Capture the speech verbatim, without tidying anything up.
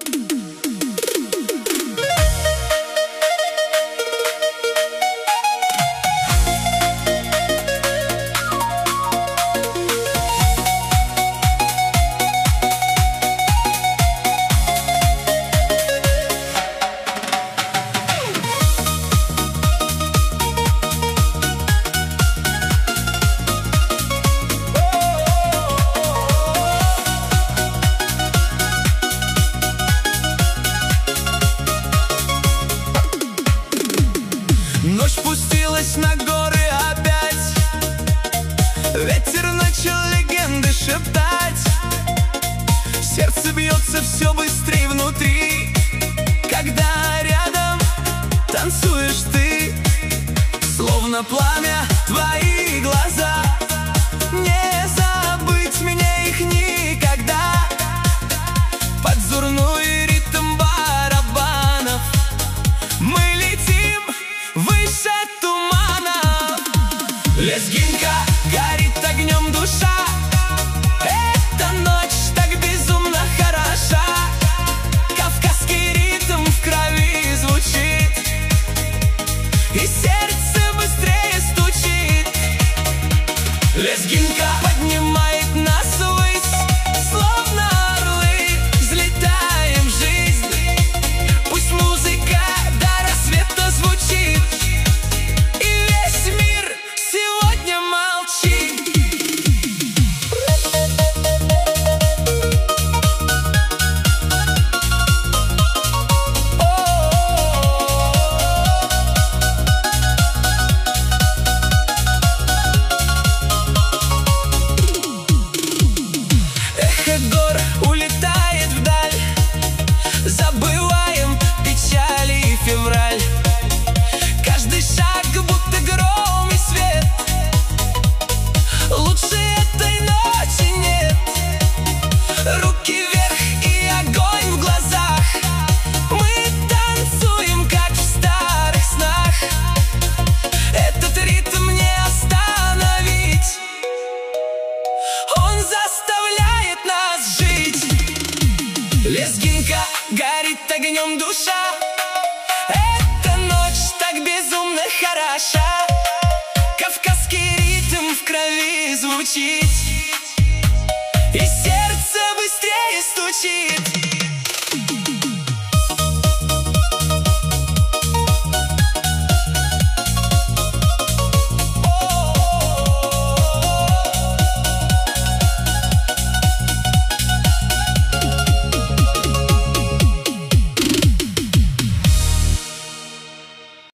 Ночь спустилась на горы опять, ветер начал легенды шептать. Сердце бьется все быстрее внутри, когда рядом танцуешь ты. Словно пламя твои глаза, не забыть мне их никогда. Под дурной ритм барабанов мы летим выше тумана. Лезгинка, горит огнем душа, эта ночь так безумно хороша. Кавказский ритм в крови звучит, и сердце быстрее стучит. Лезгинка поднимает нас ввысь, словно орлы взлетаем в жизнь. Пусть музыка до рассвета звучит, и весь мир сегодня молчит. Эхо гор улетает вдаль, забываем печали и февраль. Каждый шаг будто гром и свет, лучше этой ночи нет. Руки вверх и огонь в глазах, мы танцуем, как в старых снах. Этот ритм не остановить, он заставляет нас жить. Лезгинка, горит огнем душа, эта ночь так безумно хороша. Кавказский ритм в крови звучит, и сердце быстрее стучит.